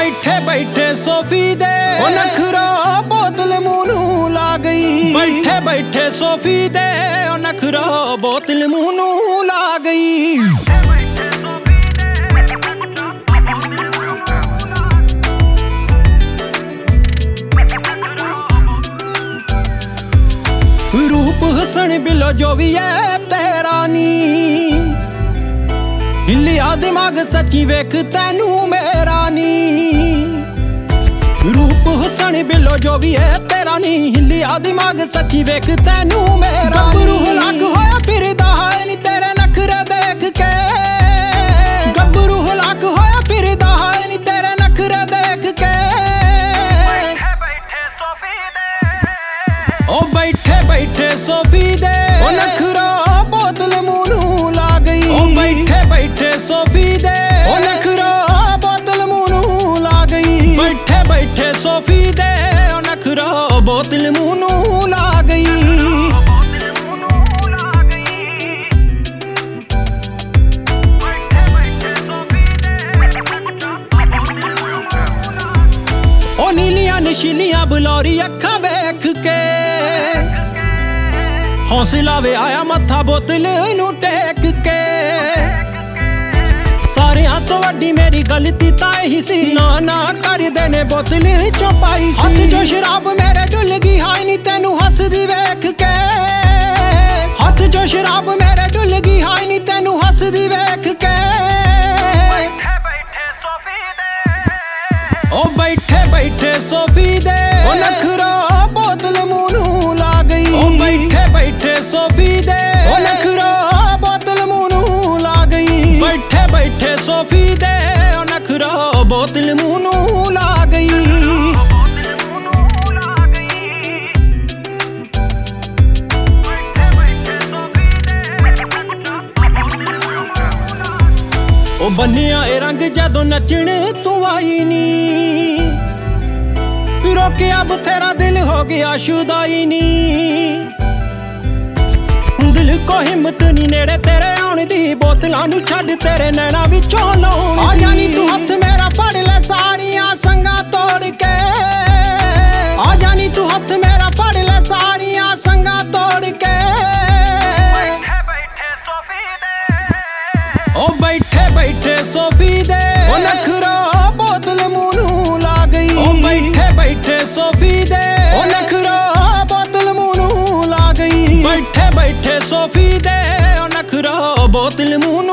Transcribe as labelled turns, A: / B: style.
A: बैठे बैठे सोफी दे ओ नखरा बोतल मुंह नूं ला गई। बैठे बैठे सोफी दे ओ नखरा बोतल मुंह नूं ला गई। रूप हसन बिलो जो भी है तेरा नी, हिलिया दिमाग सच्ची वेख तैनू मेरा नी। रूप हुसन बिलो जो भी है तेरा नी, हिलिया दिमाग सच्ची वेख तैनू मेरा। गबरू हलाक होया फिरदा है नी तेरे नखरे देख के। गबरू हलाक होया फिरदा है नी तेरे नखरे देख के। ओ बैठे बैठे सोफी दे ओ नखरा बोतल मुंह नूं ला गई। ओ बैठे बैठे सोफी दे ओ नखरा बोतल मुंह नूं ला गई। बैठे बैठे सोफी दे ओ नखरा बोतल मुंह नूं ला गई। ओ नीलियां नशीलियां बलौरी अखा वेख के, हौसला वे आया मत्था बोतल नूं टेक के। सारियां तो वड्डी मेरी गलती तां ही सी, ना ना कर देने बोतल चों पाई। हथ जो शराब मेरे डुल गई हाय नी तैनू हसदी वेख के। हथ जो शराब मेरे डुल गई हाय नी तैनू हसदी वेख के। ओ बैठे बैठे सोफी दे ओ नखरा बोतल मुंह नूं ला गई। ओ बैठे बैठे सोफी दे ओ नखरा बोतल मुंह नूं ला गई। बैठे बैठे सोफी दे ओ नखरा बोतल मुंह नूं ला गई। ओ बनिया ए रंग जदों नचण तू आई नी, रोकिया बथेरा दिल हो गया शुदाई नी। दिल को हिम्मत नी नेड़े तेरे आउण दी, बोतलां नूं छड्ड तेरे नैना विचों लाउण दी। आ जानी तू हथ मेरा फड़ ले सारियां संगां तोड़ के। आ जानी तू हथ मेरा फड़ ले सारियां संगां तोड़ के। ओ बैठे बैठे सोफी दे ओ नखरा बोतल मुंह नूं ला गई। ओ बैठे बैठे सोफी दे ओ नखरा बोतल मुंह नूं ला गई। बैठे बैठे सोफी दे ओ नखरा बोतल मुंह